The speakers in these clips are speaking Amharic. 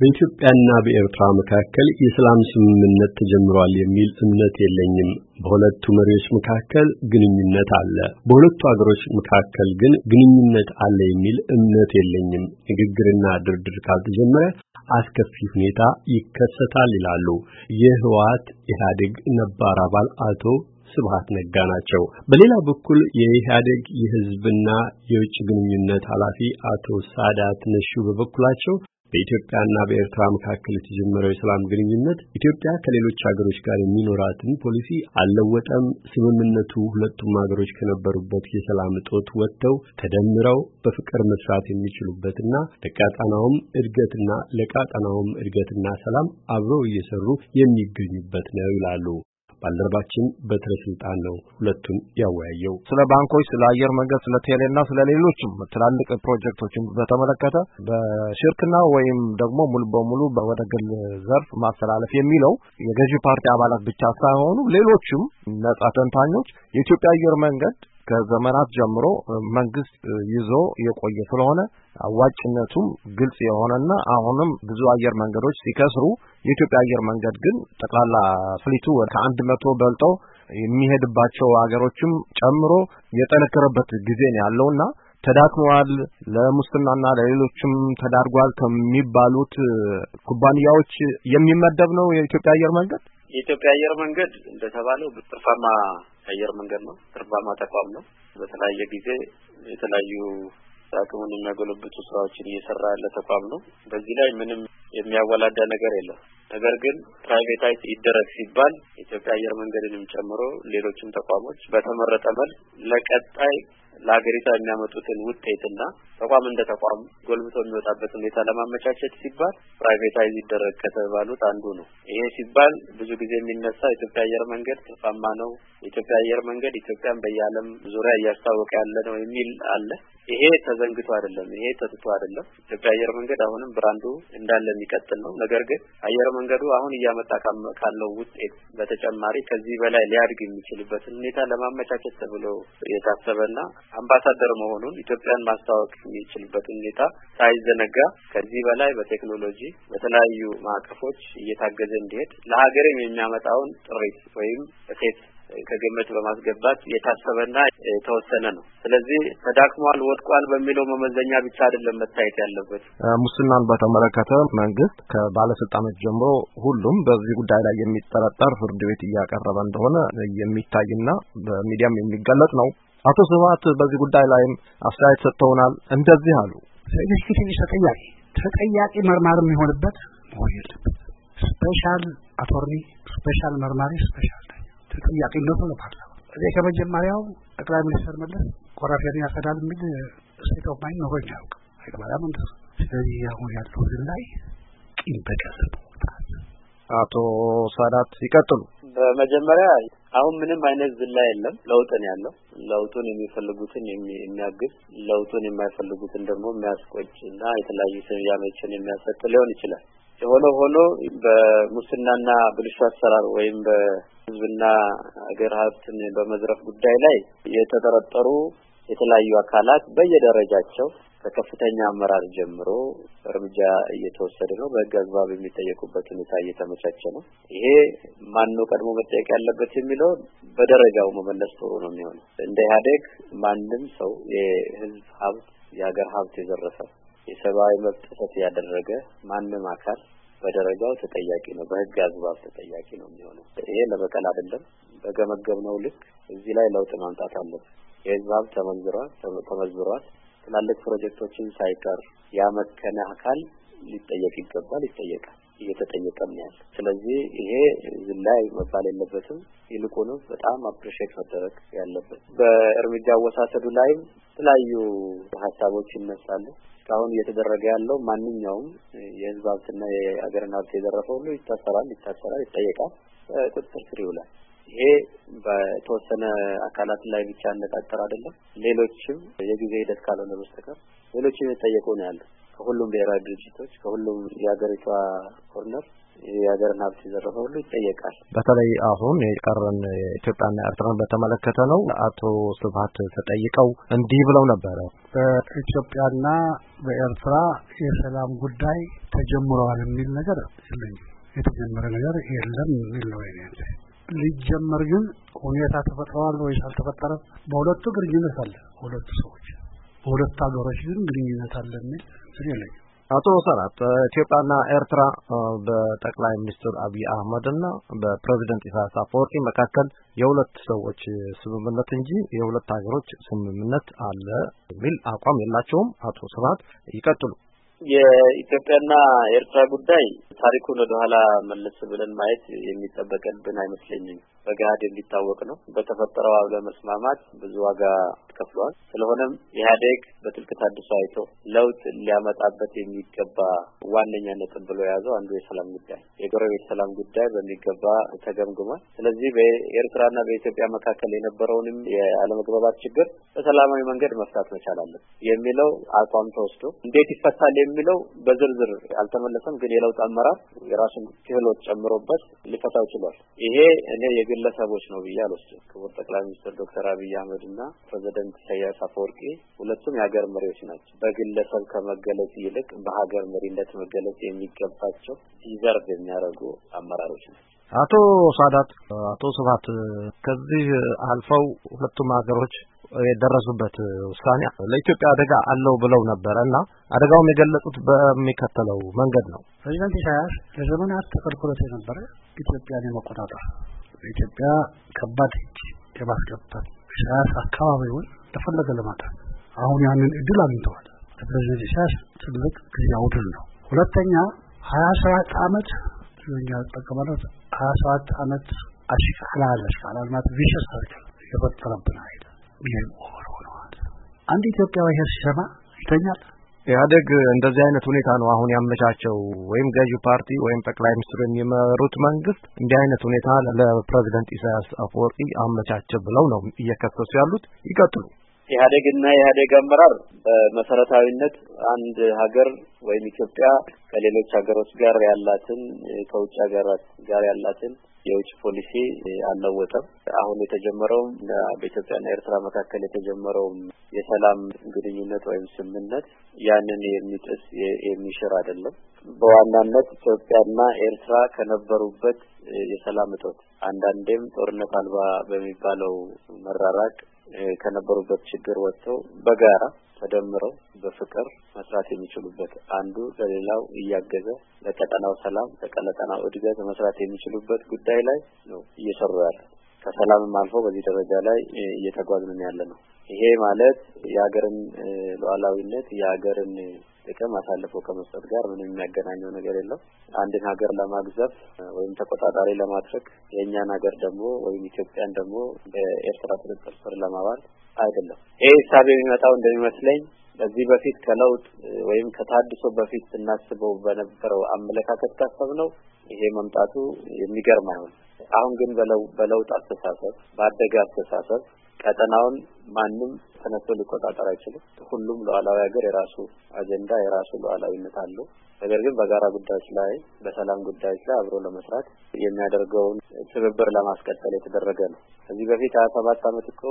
በኢትዮጵያና በኤርትራ መካከል የሰላም ስምምነት ተጀምሯል የሚል እምነት የለኝም። በሁለቱ መሪዎች መካከል ግንኙነት አለ። በሁለቱ ሀገሮች መካከል ግን ግንኙነት አለ የሚል እምነት የለኝም። ንግግርና ድርድር ካልተጀመረ አስከፊ ሁኔታ ይከሰታል ይላሉ የህወሓት ኢህአዴግ ነባር አባል አቶ ስብሐት ነጋ ናቸው። በሌላ በኩል የኢህአዴግ የህዝብና የውጭ ግንኙነት ኃላፊ አቶ ሳዳት ነሹ በበኩላቸው በኢትዮጵያና በኤርትራ መካከል የተጀመረው የሰላም ግንኙነት ኢትዮጵያ ከሌሎች ሀገሮች ጋር የሚኖራትን ፖሊሲ አልለወጠም። ስምምነቱ ሁለቱም ሀገሮች ከነበሩበት የሰላም እጦት ወጥተው ተደምረው በፍቅር መስራት የሚችሉበትና ለቀጣናውም እድገትና ሰላም አብረው እየሰሩ የሚገኙበት ነው ይላሉ። ባልደረባችን በትረ ስልጣን ነው ሁለቱን ያወያየው። ስለ ባንኮች፣ ስለ አየር መንገድ፣ ስለ ቴሌና ስለ ሌሎችም ትላልቅ ፕሮጀክቶችን በተመለከተ በሽርክና ወይም ደግሞ ሙሉ በሙሉ ወደ ግል ዘርፍ ማስተላለፍ የሚለው የገዢ ፓርቲ አባላት ብቻ ሳይሆኑ ሌሎችም ነጻ ተንታኞች የኢትዮጵያ አየር መንገድ ከዘመናት ጀምሮ መንግስት ይዞ የቆየ ስለሆነ አዋጭነቱም ግልጽ የሆነና አሁንም ብዙ አየር መንገዶች ሲከስሩ የኢትዮጵያ አየር መንገድ ግን ጠቅላላ ፍሊቱ ከ100 በልጦ የሚሄድባቸው ሀገሮችም ጨምሮ የጠነከረበት ጊዜ ነው ያለውና ተዳክሟል፣ ለሙስናና ለሌሎችም ተዳርጓል ከሚባሉት ኩባንያዎች የሚመደብ ነው የኢትዮጵያ አየር መንገድ። የኢትዮጵያ አየር መንገድ እንደተባለው ትርፋማ አየር መንገድ ነው። ትርፋማ ተቋም ነው። በተለያየ ጊዜ የተለያዩ አቅሙን የሚያጎለብቱ ስራዎችን እየሰራ ያለ ተቋም ነው። በዚህ ላይ ምንም የሚያወላዳ ነገር የለም። ነገር ግን ፕራይቬታይዝ ይደረግ ሲባል የኢትዮጵያ አየር መንገድንም ጨምሮ ሌሎችም ተቋሞች በተመረጠ መልክ ለቀጣይ ለሀገሪቷ የሚያመጡትን ውጤትና ተቋም እንደ ተቋም ጎልብቶ የሚወጣበት ሁኔታ ለማመቻቸት ሲባል ፕራይቬታይዝ ይደረግ ከተባሉት አንዱ ነው። ይሄ ሲባል ብዙ ጊዜ የሚነሳ የኢትዮጵያ አየር መንገድ ትርፋማ ነው፣ የኢትዮጵያ አየር መንገድ ኢትዮጵያን በየዓለም ዙሪያ እያስታወቀ ያለ ነው የሚል አለ። ይሄ ተዘንግቶ አይደለም፣ ይሄ ተጥቶ አይደለም። ኢትዮጵያ አየር መንገድ አሁንም ብራንዱ እንዳለ የሚቀጥል ነው። ነገር ግን አየር መንገዱ አሁን እያመጣ ካለው ውጤት በተጨማሪ ከዚህ በላይ ሊያድግ የሚችልበትን ሁኔታ ለማመቻቸት ተብሎ የታሰበና አምባሳደር መሆኑን ኢትዮጵያን ማስተዋወቅ የሚችልበትን ሁኔታ ሳይዘነጋ ከዚህ በላይ በቴክኖሎጂ በተለያዩ ማዕቀፎች እየታገዘ እንዲሄድ ለሀገርም የሚያመጣውን ጥሪት ወይም እሴት ከግምት በማስገባት የታሰበና የተወሰነ ነው። ስለዚህ ተዳክሟል፣ ወድቋል በሚለው መመዘኛ ብቻ አይደለም መታየት ያለበት። ሙስናን በተመለከተ መንግስት ከባለስልጣኖች ጀምሮ ሁሉም በዚህ ጉዳይ ላይ የሚጠረጠር ፍርድ ቤት እያቀረበ እንደሆነ የሚታይና በሚዲያም የሚገለጽ ነው። አቶ ስብሐት በዚህ ጉዳይ ላይም አስተያየት ሰጥተውናል። እንደዚህ አሉ። ተጠያቂ መርማሪ የሚሆንበት መሆን የለበት። ስፔሻል አቶርኒ፣ ስፔሻል መርማሪ፣ ስፔሻል ተጠያቂነቱ ለፓርላማ እዚህ ከመጀመሪያው ጠቅላይ ሚኒስትር መለስ ኮራፕሽን ያሰዳል የሚል ስቴት ኦፍ ማይንድ ነው ያውቅ አይቀበላም እንዴ? ስለዚህ አሁን ያለው ላይ ቂም በቀል አቶ ሳዳት ይቀጥሉ። በመጀመሪያ አሁን ምንም አይነት ዝላ የለም። ለውጥ ነው ያለው። ለውጡን የሚፈልጉትን የሚያግዝ፣ ለውጡን የማይፈልጉትን ደግሞ የሚያስቆጭና የተለያዩ ስያሜዎችን የሚያሰጥ ሊሆን ይችላል። ሆኖ በሙስናና ብልሹ አሰራር ወይም በህዝብና ሀገር ሀብትን በመዝረፍ ጉዳይ ላይ የተጠረጠሩ የተለያዩ አካላት በየደረጃቸው ከከፍተኛ አመራር ጀምሮ እርምጃ እየተወሰደ ነው። በህግ አግባብ የሚጠየቁበት ሁኔታ እየተመቻቸ ነው። ይሄ ማንነው ቀድሞ መጠየቅ ያለበት የሚለው በደረጃው መመለስ ጥሩ ነው የሚሆነው። እንደ ኢህአዴግ ማንም ሰው የህዝብ ሀብት የሀገር ሀብት የዘረፈ የሰብአዊ መብት ጥሰት ያደረገ ማንም አካል በደረጃው ተጠያቂ ነው፣ በህግ አግባብ ተጠያቂ ነው የሚሆነው። ይሄ ለበቀል አይደለም። በገመገምነው ልክ እዚህ ላይ ለውጥ ማምጣት አለበት። የህዝብ ሀብት ተመዝብሯል። ትላልቅ ፕሮጀክቶችን ሳይቀር ያመከነ አካል ሊጠየቅ ይገባል፣ ይጠየቃል፣ እየተጠየቀም ነው ያለው። ስለዚህ ይሄ ዝላይ መባል የለበትም። ይልቁንም በጣም አፕሪሼት መደረግ ያለበት። በእርምጃ ወሳሰዱ ላይም የተለያዩ ሀሳቦች ይነሳሉ። እስካሁን እየተደረገ ያለው ማንኛውም የህዝብ ሀብትና የሀገርን ሀብት የዘረፈው ሁሉ ይታሰራል፣ ይጠየቃል፣ ቁጥጥር ስር ይውላል። ይሄ በተወሰነ አካላት ላይ ብቻ አነጣጠር አይደለም። ሌሎችም የጊዜ ሂደት ካልሆነ በስተቀር ሌሎችም የተጠየቁ ነው ያለው። ከሁሉም ብሔራዊ ድርጅቶች፣ ከሁሉም የሀገሪቷ ኮርነር የሀገርን ሀብት የዘረፈ ሁሉ ይጠየቃል። በተለይ አሁን የቀረን ኢትዮጵያና ኤርትራን በተመለከተ ነው። አቶ ስብሐት ተጠይቀው እንዲህ ብለው ነበረ። በኢትዮጵያና በኤርትራ የሰላም ጉዳይ ተጀምሯል የሚል ነገር የለኝም። የተጀመረ ነገር የለም የሚል ነው አይነት ሊጀመር ግን ሁኔታ ተፈጥሯል ወይስ አልተፈጠረም? በሁለቱ ግንኙነት አለ። ሁለቱ ሰዎች በሁለቱ ሀገሮች ግን ግንኙነት አለ የሚል የለኝም። አቶ ሰራት ኢትዮጵያና ኤርትራ በጠቅላይ ሚኒስትር አብይ አህመድና በፕሬዝዳንት ኢሳያስ አፈወርቂ መካከል የሁለት ሰዎች ስምምነት እንጂ የሁለት ሀገሮች ስምምነት አለ የሚል አቋም የላቸውም። አቶ ሰራት ይቀጥሉ። የኢትዮጵያና ኤርትራ ጉዳይ ታሪኩን ወደ ኋላ መለስ ብለን ማየት የሚጠበቅብን አይመስለኝም። በገሃድ የሚታወቅ ነው። በተፈጠረው አብለ መስማማት ብዙ ዋጋ ተከፍሏል። ስለሆነም ኢህአዴግ በጥልቅ ታድሶ አይቶ ለውጥ ሊያመጣበት የሚገባ ዋነኛ ነጥብ ብሎ የያዘው አንዱ የሰላም ጉዳይ፣ የጎረቤት ሰላም ጉዳይ በሚገባ ተገምግሟል። ስለዚህ በኤርትራና በኢትዮጵያ መካከል የነበረውንም የአለመግባባት ችግር በሰላማዊ መንገድ መፍታት መቻል አለበት የሚለው አቋም ተወስዶ እንዴት ይፈታል የሚለው በዝርዝር አልተመለሰም። ግን የለውጥ አመራር የራሱን ክህሎት ጨምሮበት ሊፈታው ችሏል። ይሄ እኔ የግለሰቦች ነው ብዬ አልወስድም። ክቡር ጠቅላይ ሚኒስትር ዶክተር አብይ አህመድና ፕሬዝዳንት ኢሳያስ አፈወርቂ ሁለቱም የሀገር መሪዎች ናቸው። በግለሰብ ከመገለጽ ይልቅ በሀገር መሪነት መገለጽ የሚገባቸው ዲዘርቭ የሚያደርጉ አመራሮች ናቸው። አቶ ሳዳት፣ አቶ ስብሐት ከዚህ አልፈው ሁለቱም ሀገሮች የደረሱበት ውሳኔ ለኢትዮጵያ አደጋ አለው ብለው ነበርና አደጋውን የገለጹት በሚከተለው መንገድ ነው። ፕሬዝዳንት ኢሳያስ ለዘመናት ተከልክሎት የነበረ ኢትዮጵያን የመቆጣጠር ኢትዮጵያ ከባድ እጅ የማስገባት ኢሳያስ አካባቢውን ተፈለገ ለማድረግ አሁን ያንን እድል አግኝተዋል። ፕሬዝዳንት ኢሳያስ ትልቅ ጊዜያዊ ድል ነው። ሁለተኛ 27 ዓመት ስለኛ ተጠቀመለት 27 ዓመት አሽካላል ማለት ቪሸስ ሰርክል የፈጠረብን አይደል? ይሄን ሆኗል። አንድ ኢትዮጵያዊ ሲሰማ ይተኛል። ኢህአዴግ እንደዚህ አይነት ሁኔታ ነው አሁን ያመቻቸው ወይም ገዢ ፓርቲ ወይም ጠቅላይ ሚኒስትሩ የሚመሩት መንግስት እንዲህ አይነት ሁኔታ ለፕሬዝዳንት ኢሳያስ አፈወርቂ አመቻቸ ብለው ነው እየከሰሱ ያሉት። ይቀጥሉ። ኢህአዴግና የኢህአዴግ አመራር በመሰረታዊነት አንድ ሀገር ወይም ኢትዮጵያ ከሌሎች ሀገሮች ጋር ያላትን ከውጭ ሀገራት ጋር ያላትን የውጭ ፖሊሲ አልለወጠም። አሁን የተጀመረው በኢትዮጵያና ኤርትራ መካከል የተጀመረው የሰላም ግንኙነት ወይም ስምምነት ያንን የሚጥስ የሚሽር አይደለም። በዋናነት ኢትዮጵያና ኤርትራ ከነበሩበት የሰላም እጦት አንዳንዴም ጦርነት አልባ በሚባለው መራራቅ ከነበሩበት ችግር ወጥተው በጋራ ተደምረው በፍቅር መስራት የሚችሉበት አንዱ ለሌላው እያገዘ ለቀጠናው ሰላም ለቀጠናው እድገት መስራት የሚችሉበት ጉዳይ ላይ ነው እየሰሩ ያለው። ከሰላምም አልፎ በዚህ ደረጃ ላይ እየተጓዝን ያለ ነው። ይሄ ማለት የሀገርን ሉዓላዊነት የሀገርን ጥቅም አሳልፎ ከመስጠት ጋር ምንም የሚያገናኘው ነገር የለም። አንድን ሀገር ለማግዘፍ ወይም ተቆጣጣሪ ለማድረግ የኛን ሀገር ደግሞ ወይም ኢትዮጵያን ደግሞ በኤርትራ ቁጥጥር ስር ለማዋል አይደለም። ይሄ ሀሳብ የሚመጣው እንደሚመስለኝ በዚህ በፊት ከለውጥ ወይም ከታድሶ በፊት እናስበው በነበረው አመለካከት ካሰብነው ይሄ መምጣቱ የሚገርም አይሆንም። አሁን ግን በለውጥ አስተሳሰብ ባደገ አስተሳሰብ ቀጠናውን ማንም ተነስቶ ሊቆጣጠር አይችልም። ሁሉም ሉዓላዊ ሀገር የራሱ አጀንዳ የራሱ ሉዓላዊነት አለው። ነገር ግን በጋራ ጉዳዮች ላይ በሰላም ጉዳዮች ላይ አብሮ ለመስራት የሚያደርገውን ትብብር ለማስቀጠል የተደረገ ነው። ከዚህ በፊት 27 ዓመት እኮ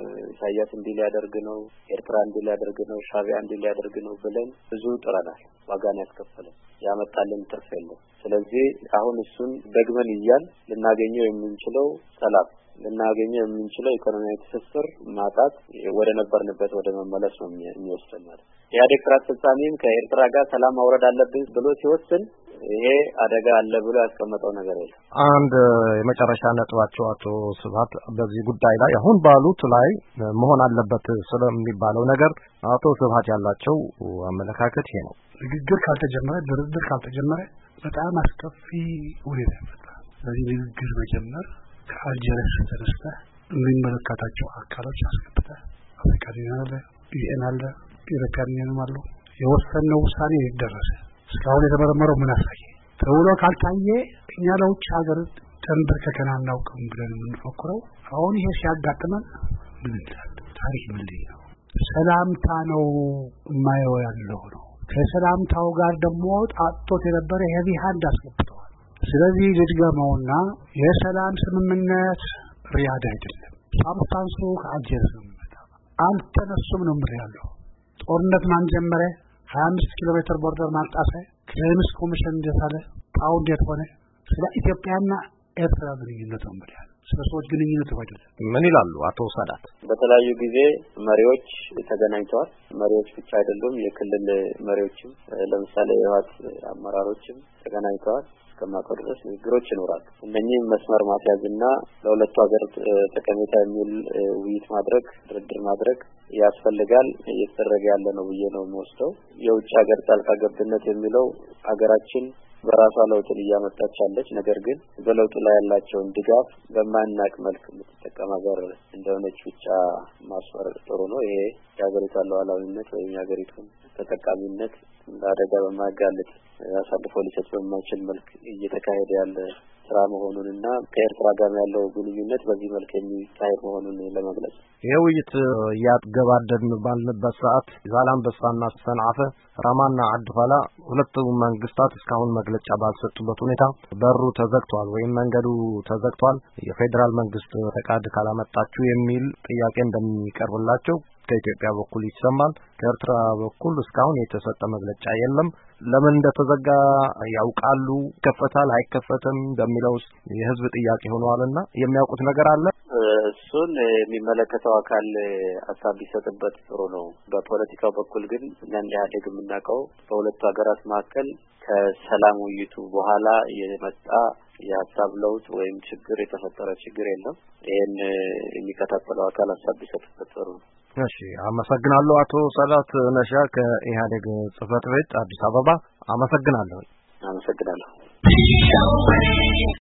ኢሳያስ እንዲህ ሊያደርግ ነው፣ ኤርትራ እንዲህ ሊያደርግ ነው፣ ሻዕቢያ እንዲህ ሊያደርግ ነው ብለን ብዙ ጥረናል። ዋጋን ያስከፈለን ያመጣልን ትርፍ የለም። ስለዚህ አሁን እሱን ደግመን ይያል ልናገኘው የምንችለው ሰላም ልናገኘው የምንችለው ኢኮኖሚያዊ ትስስር ማጣት ወደ ነበርንበት ወደ መመለስ ነው የሚወስደን ማለት። ኢህአዴግ ስራ አስፈጻሚም ከኤርትራ ጋር ሰላም ማውረድ አለብን ብሎ ሲወስን ይሄ አደጋ አለ ብሎ ያስቀመጠው ነገር የለም። አንድ የመጨረሻ ነጥባቸው አቶ ስብሐት በዚህ ጉዳይ ላይ አሁን ባሉት ላይ መሆን አለበት ስለሚባለው ነገር አቶ ስብሐት ያላቸው አመለካከት ይሄ ነው። ንግግር ካልተጀመረ ድርድር ካልተጀመረ በጣም አስከፊ ሁኔታ ይፈጠራል። ስለዚህ ንግግር መጀመር ከአልጀርስ ተነስተ የሚመለከታቸው አካሎች አስገብተህ አፍሪካን ዩኒየን አለ፣ ዩኤን አለ፣ ዩሮፒያን ዩኒየን አለ የወሰነው ውሳኔ ይደረሰ እስካሁን የተመረመረው ምን አሳየ ተብሎ ካልታየ እኛ ለውጭ ሀገር ተንበርከከን አናውቅም ብለን የምንፈክረው አሁን ይሄ ሲያጋጥመን ምን ይላል ታሪክ ምን ነው? ሰላምታ ነው የማየው ያለው ነው። ከሰላምታው ጋር ደግሞ ጣጥቶት የነበረ ሄቪ ሃንድ አስገብተዋል። ስለዚህ ልድገመውና የሰላም ስምምነት ሪያድ አይደለም። ሳብስታንሱ ከአልጀርስ ነው የሚመጣው። አልተነሱም ነው ያለው። ጦርነት ማን ጀመረ? 25 ኪሎ ሜትር ቦርደር ማጣፈ ክሌምስ ኮሚሽን እንደታለ ፓውንድ የተሆነ ስለ ኢትዮጵያና ኤርትራ ግንኙነት ነው ማለት ስለ ሰዎች ግንኙነት አይደለም። ምን ይላሉ አቶ ሳዳት? በተለያዩ ጊዜ መሪዎች ተገናኝተዋል። መሪዎች ብቻ አይደሉም፣ የክልል መሪዎችም ለምሳሌ የህወሓት አመራሮችም ተገናኝተዋል። ከማቀው ድረስ ንግግሮች ይኖራሉ። እነኚህ መስመር ማስያዝና ለሁለቱ ሀገር ጠቀሜታ የሚል ውይይት ማድረግ፣ ድርድር ማድረግ ያስፈልጋል። እየተደረገ ያለ ነው ብዬ ነው የምወስደው። የውጭ ሀገር ጣልቃ ገብነት የሚለው ሀገራችን በራሷ ለውጥን እያመጣች ያለች ነገር ግን በለውጡ ላይ ያላቸውን ድጋፍ በማናቅ መልክ የምትጠቀም ሀገር እንደሆነች ብቻ ማስፈር ጥሩ ነው። ይሄ የሀገሪቷን ሉዓላዊነት ወይም የሀገሪቱን ተጠቃሚነት ለአደጋ በማጋለጥ አሳልፎ ሊሰጥ በማይችል መልክ እየተካሄደ ያለ ስራ መሆኑንና ከኤርትራ ጋር ያለው ግንኙነት በዚህ መልክ የሚካሄድ መሆኑን ለመግለጽ ይሄ ውይይት ያገባደድን ባልንበት ሰዓት ዛላምበሳና ሰንዓፈ ራማና አድፋላ ሁለቱ መንግስታት እስካሁን መግለጫ ባልሰጡበት ሁኔታ በሩ ተዘግቷል ወይም መንገዱ ተዘግቷል፣ የፌደራል መንግስት ፈቃድ ካላመጣችሁ የሚል ጥያቄ እንደሚቀርብላቸው ከኢትዮጵያ በኩል ይሰማል። ከኤርትራ በኩል እስካሁን የተሰጠ መግለጫ የለም። ለምን እንደተዘጋ ያውቃሉ? ከፈታል አይከፈትም በሚለው የህዝብ ጥያቄ ሆኗልና የሚያውቁት ነገር አለ? እሱን የሚመለከተው አካል ሀሳብ ቢሰጥበት ጥሩ ነው። በፖለቲካው በኩል ግን እንደ ኢህአዴግ የምናውቀው በሁለቱ ሀገራት መካከል ከሰላም ውይይቱ በኋላ የመጣ የሀሳብ ለውጥ ወይም ችግር የተፈጠረ ችግር የለም። ይሄን የሚከታተለው አካል ሀሳብ ቢሰጥበት ጥሩ ነው። እሺ፣ አመሰግናለሁ። አቶ ሳዳት ነሻ ከኢህአዴግ ጽህፈት ቤት አዲስ አበባ። አመሰግናለሁ።